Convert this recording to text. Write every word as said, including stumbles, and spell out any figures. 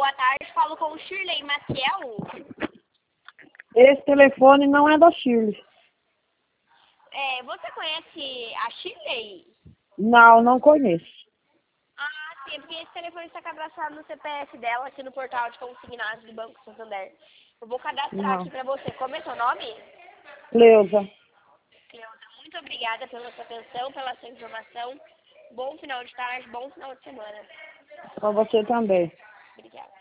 boa tarde. Falo com o Shirley Maciel. Esse telefone não é da Shirley. É, você conhece a Shirley? Não, não conheço. Ah, sim, é porque esse telefone está cadastrado no C P F dela, aqui no portal de consignados do Banco Santander. Eu vou cadastrar Não. aqui para você. Como é seu nome? Cleusa. Cleusa, muito obrigada pela sua atenção, pela sua informação. Bom final de tarde, bom final de semana. Pra você também. Obrigada.